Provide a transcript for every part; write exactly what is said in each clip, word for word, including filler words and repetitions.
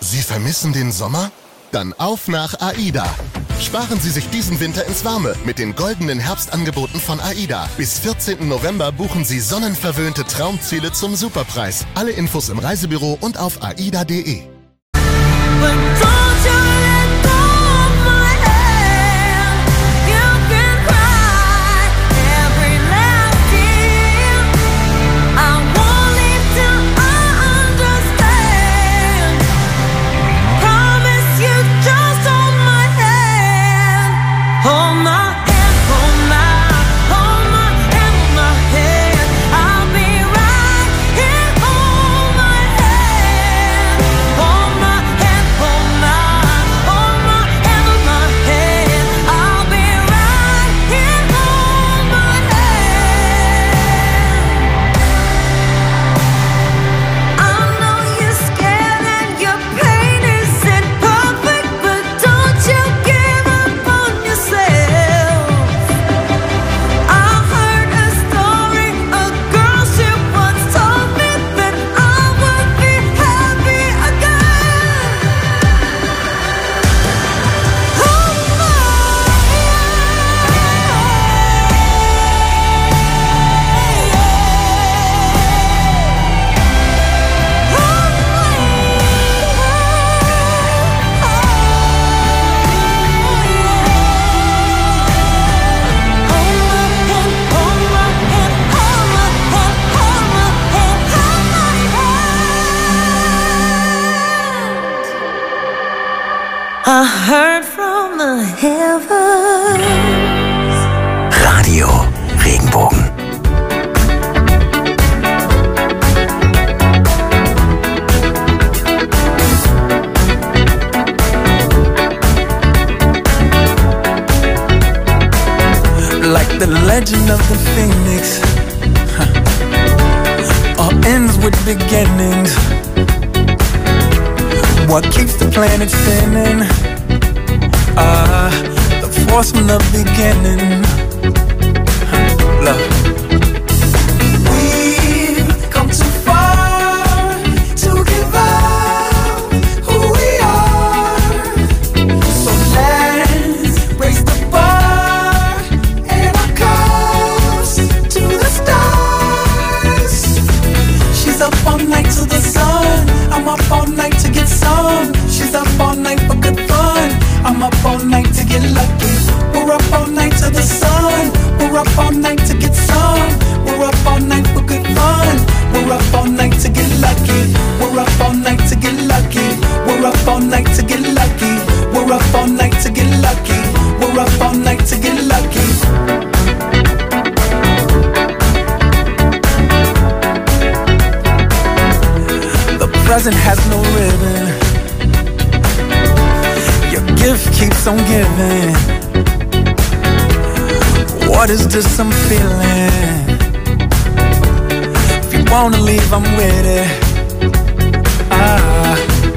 Sie vermissen den Sommer? Dann auf nach AIDA. Sparen Sie sich diesen Winter ins Warme mit den goldenen Herbstangeboten von AIDA. Bis vierzehnten November buchen Sie sonnenverwöhnte Traumziele zum Superpreis. Alle Infos im Reisebüro und auf aida punkt de. I heard from the heavens. Radio Regenbogen. Like the legend of the phoenix, huh. All ends with beginnings. What keeps the planet spinning? Ah, uh, the force from the beginning. Huh. Love. We've come too far to give up who we are. So let's raise the bar and our cups to the stars. She's up all night to the sun. I'm up all night to get some. She's up all night for good fun. I'm up all night to get lucky. We're up all night to the sun. We're up all night to get some. We're up all night for good fun. We're up all night to get lucky. We're up all night to get lucky. We're up all night to get lucky. We're up all night to get lucky. We're up all night to get lucky. Present has no ribbon. Your gift keeps on giving. What is this I'm feeling? If you wanna leave, I'm with it. Ah.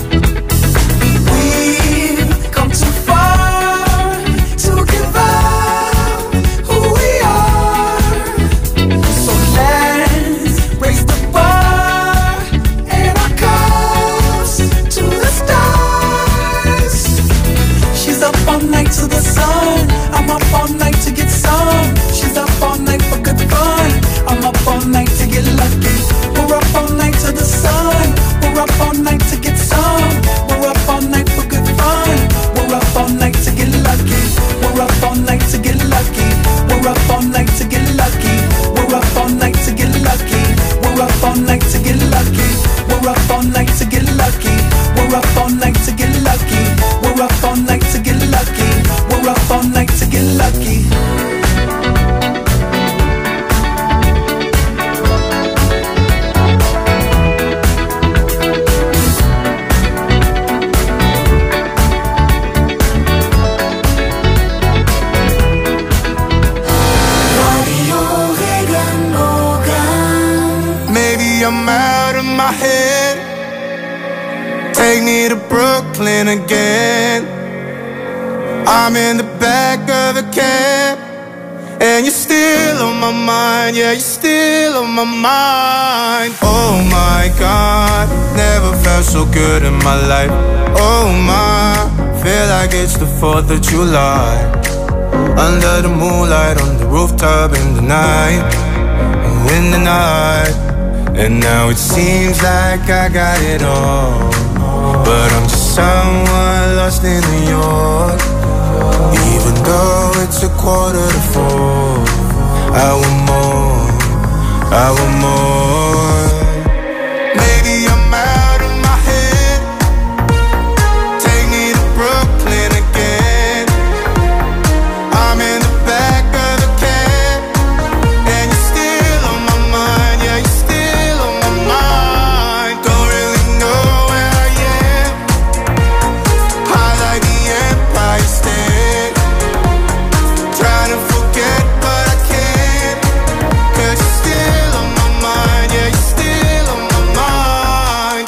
We've come too far to give up who we are. So let's raise the bar and our cups to the stars. She's up all night to the sun. I'm up all night to get some. She's up all night for good fun. I'm up all night to get lucky. We're up all night to the sun. We're up all night to get some. We're up all night for good fun. We're up all night to get lucky. We're up all night to get lucky. We're up all night to get lucky. We're up all night to get lucky. We're up all night to get lucky. We're up all night to get lucky. We're up all night to get lucky. We're up all night to get lucky. We're up all night to get lucky. Maybe I'm out of my head. Take me to Brooklyn again. I'm in the back of a cab, and you're still on my mind. Yeah, you're still on my mind. Oh my God, never felt so good in my life. Oh my, feel like it's the fourth of July. Under the moonlight, on the rooftop in the night, in the night. And now it seems like I got it all, but I'm just someone lost in New York. Even though it's a quarter to four, I want more, I want more. Maybe I'm out of my head. Take me to Brooklyn again. I'm in the back of a cab, and you're still on my mind. Yeah, you're still on my mind. Don't really know where I am. High like the Empire State. Trying to forget, but I can't. 'Cause you're still on my mind. Yeah, you're still on my mind.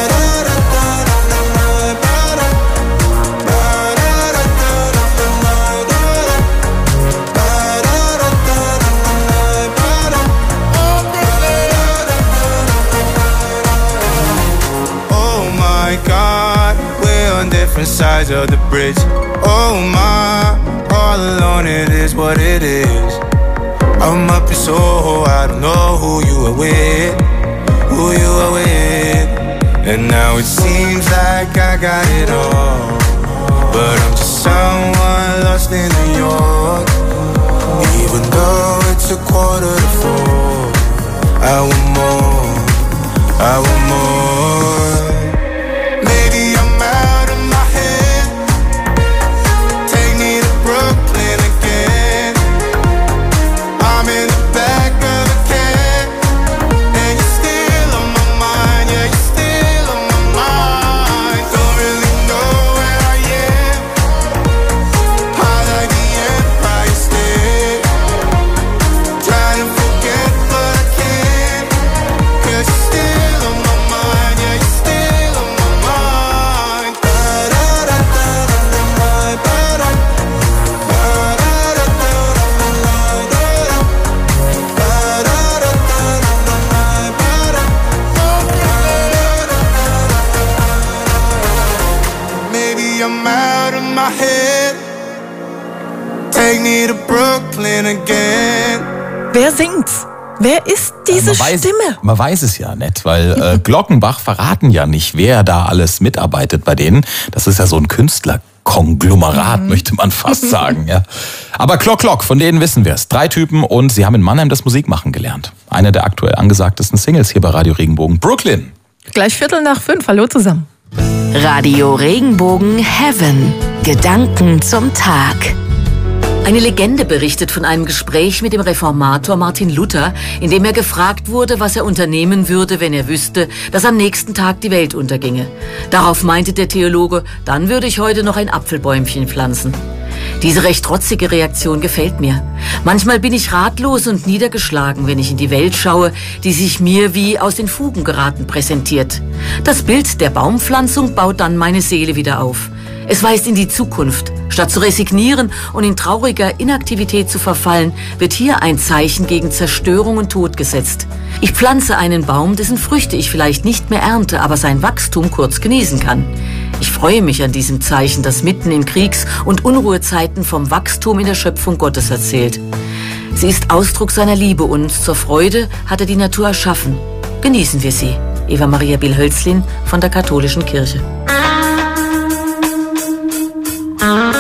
Oh my God, we're on different sides of the bridge. Oh my, all alone it is what it is. I'm up in Soho, I don't know who you are with, who you are with. And now it seems like I got it all, but I'm just someone lost in New York. Even though it's a quarter to four, I want more, I want more. Maybe I'm out of my head. Take me to Brooklyn again. I'm in the back of a cab, and you're still on my mind. Yeah, you're still on my mind. Don't really know where I am. High like the Empire State. Trying to forget, but I can't. 'Cause you're still on my mind. Yeah, you're still on my mind. Maybe I'm out of my head. Take me to Brooklyn again. Wer singt's? Wer ist diese man weiß, Stimme? Man weiß es ja nicht, weil äh, Glockenbach verraten ja nicht, wer da alles mitarbeitet bei denen. Das ist ja so ein Künstlerkonglomerat, mhm. möchte man fast sagen. Ja. Aber Glock Glock, von denen wissen wir es. Drei Typen und sie haben in Mannheim das Musikmachen gelernt. Eine der aktuell angesagtesten Singles hier bei Radio Regenbogen, Brooklyn. Gleich Viertel nach fünf. Hallo zusammen. Radio Regenbogen Heaven. Gedanken zum Tag. Eine Legende berichtet von einem Gespräch mit dem Reformator Martin Luther, in dem er gefragt wurde, was er unternehmen würde, wenn er wüsste, dass am nächsten Tag die Welt unterginge. Darauf meinte der Theologe, dann würde ich heute noch ein Apfelbäumchen pflanzen. Diese recht trotzige Reaktion gefällt mir. Manchmal bin ich ratlos und niedergeschlagen, wenn ich in die Welt schaue, die sich mir wie aus den Fugen geraten präsentiert. Das Bild der Baumpflanzung baut dann meine Seele wieder auf. Es weist in die Zukunft. Statt zu resignieren und in trauriger Inaktivität zu verfallen, wird hier ein Zeichen gegen Zerstörung und Tod gesetzt. Ich pflanze einen Baum, dessen Früchte ich vielleicht nicht mehr ernte, aber sein Wachstum kurz genießen kann. Ich freue mich an diesem Zeichen, das mitten in Kriegs- und Unruhezeiten vom Wachstum in der Schöpfung Gottes erzählt. Sie ist Ausdruck seiner Liebe und zur Freude hat er die Natur erschaffen. Genießen wir sie. Eva Maria Bill-Hölzlin von der Katholischen Kirche. Uh-huh.